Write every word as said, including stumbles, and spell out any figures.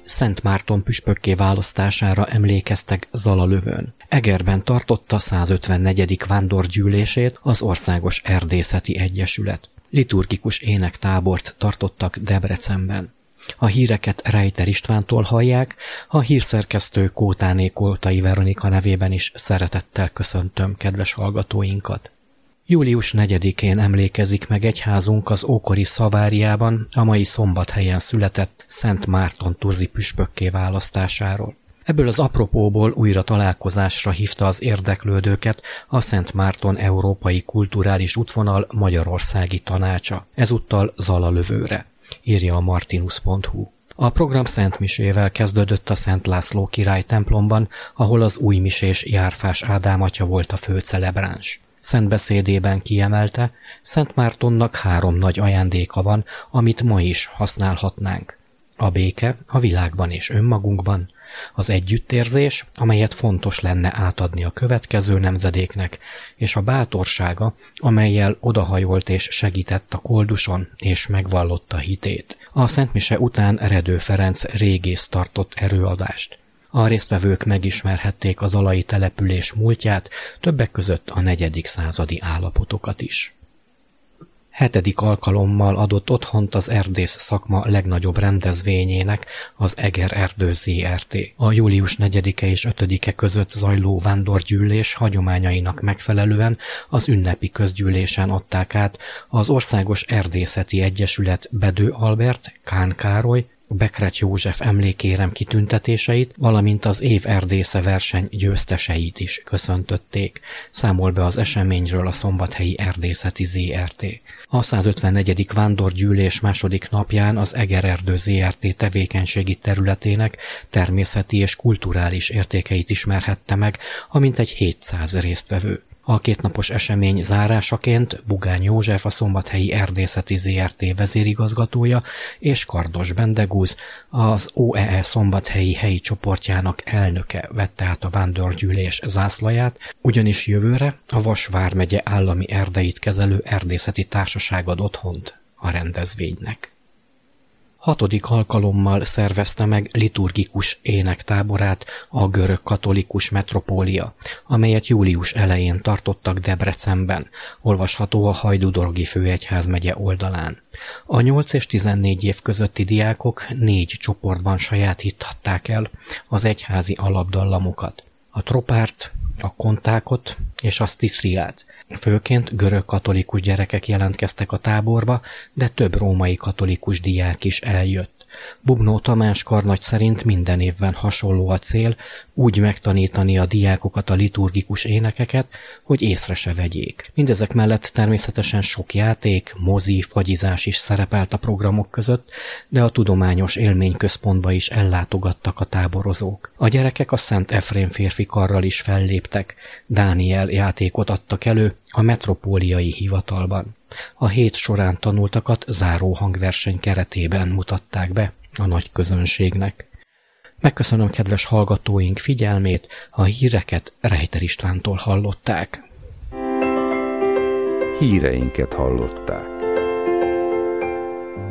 Szent Márton püspökké választására emlékeztek Zalalövőn. Egerben tartotta százötvennegyedik vándorgyűlését az Országos Erdészeti Egyesület. Liturgikus énektábort tartottak Debrecenben. A híreket Rejter Istvántól hallják, a hírszerkesztő Kótáné Koltai Veronika nevében is szeretettel köszöntöm kedves hallgatóinkat. július negyedikén emlékezik meg egyházunk az ókori Szaváriában a mai Szombathelyen született Szent Márton turzi püspökké választásáról. Ebből az apropóból újra találkozásra hívta az érdeklődőket a Szent Márton Európai Kulturális Útvonal Magyarországi Tanácsa, ezúttal Zalalövőre, írja a martinus pont hu. A program szentmisével kezdődött a Szent László király templomban, ahol az újmisés Járfás Ádám atya volt a főcelebráns. Szent beszédében kiemelte, Szent Mártonnak három nagy ajándéka van, amit ma is használhatnánk. A béke a világban és önmagunkban, az együttérzés, amelyet fontos lenne átadni a következő nemzedéknek, és a bátorsága, amellyel odahajolt és segített a kolduson, és megvallotta hitét. A szentmise után Redő Ferenc régész tartott erőadást. A résztvevők megismerhették az zalai település múltját, többek között a negyedik századi állapotokat is. Hetedik alkalommal adott otthont az erdész szakma legnagyobb rendezvényének, az Eger Erdő zé er té. A július negyedike és ötödike között zajló vándorgyűlés hagyományainak megfelelően az ünnepi közgyűlésen adták át az Országos Erdészeti Egyesület Bedő Albert, Kán Károly, Bekrety József emlékérem kitüntetéseit, valamint az év erdésze verseny győzteseit is köszöntötték, számol be az eseményről a Szombathelyi Erdészeti zé er té. A százötvennegyedik vándorgyűlés második napján az Eger Erdő zé er té tevékenységi területének természeti és kulturális értékeit ismerhette meg, amint egy hétszáz résztvevő. A kétnapos esemény zárásaként Bugány József, a Szombathelyi Erdészeti zé er té vezérigazgatója, és Kardos Bendegúz, az o e e Szombathelyi helyi csoportjának elnöke vette át a vándorgyűlés zászlaját, ugyanis jövőre a Vas vármegye állami erdeit kezelő erdészeti társaság ad otthont a rendezvénynek. Hatodik alkalommal szervezte meg liturgikus énektáborát a görög katolikus metropólia, amelyet július elején tartottak Debrecenben, olvasható a Hajdú-Dorogi főegyházmegye oldalán. A nyolc és tizennégy év közötti diákok négy csoportban sajátíthatták el az egyházi alapdallamokat: a tropárt, a kontákot és a sztiszriát. Főként görög katolikus gyerekek jelentkeztek a táborba, de több római katolikus diák is eljött. Bubnó Tamás karnagy szerint minden évben hasonló a cél, úgy megtanítani a diákokat a liturgikus énekeket, hogy észre se vegyék. Mindezek mellett természetesen sok játék, mozi, fagyizás is szerepelt a programok között, de a tudományos élményközpontba is ellátogattak a táborozók. A gyerekek a Szent Efrém férfi karral is felléptek, Dániel játékot adtak elő a metropóliai hivatalban. A hét során tanultakat záró hangverseny keretében mutatták be a nagy közönségnek. Megköszönöm kedves hallgatóink figyelmét, a híreket Rejter Istvántól hallották. Híreinket hallották.